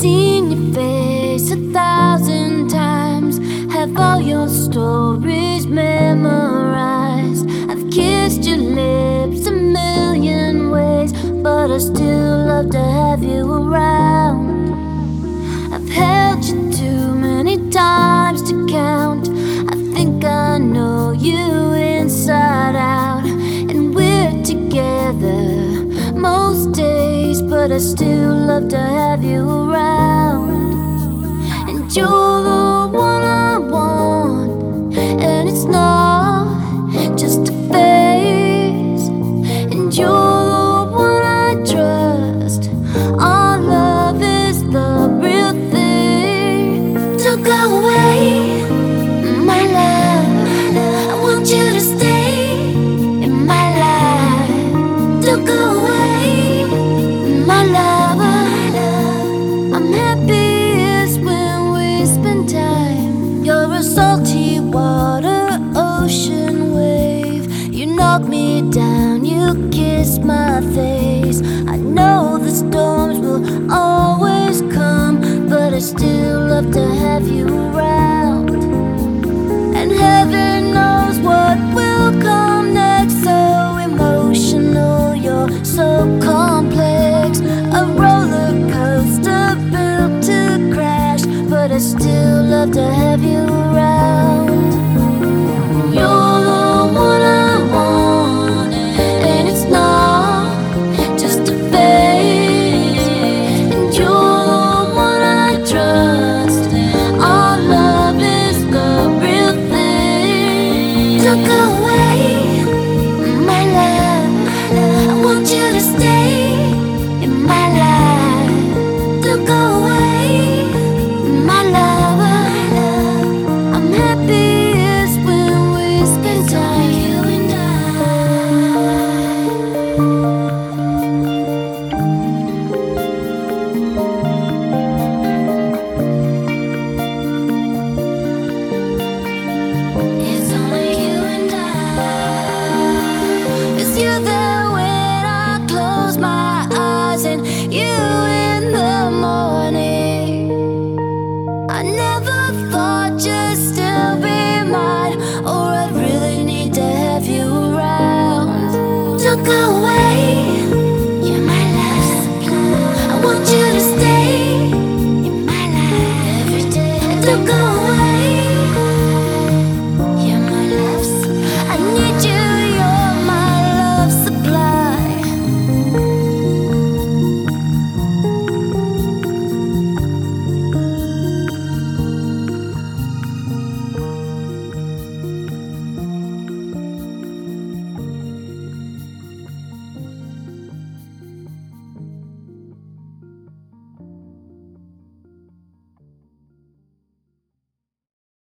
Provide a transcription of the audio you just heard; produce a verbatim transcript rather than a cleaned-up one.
seen your face a thousand times, have all your stories memorized. I've kissed your lips a million ways, but I still love to have you around. I've held you too many times to count. I think I know you inside out, and we're together most days, but I still love to have you around. And you're the one I want, and it's not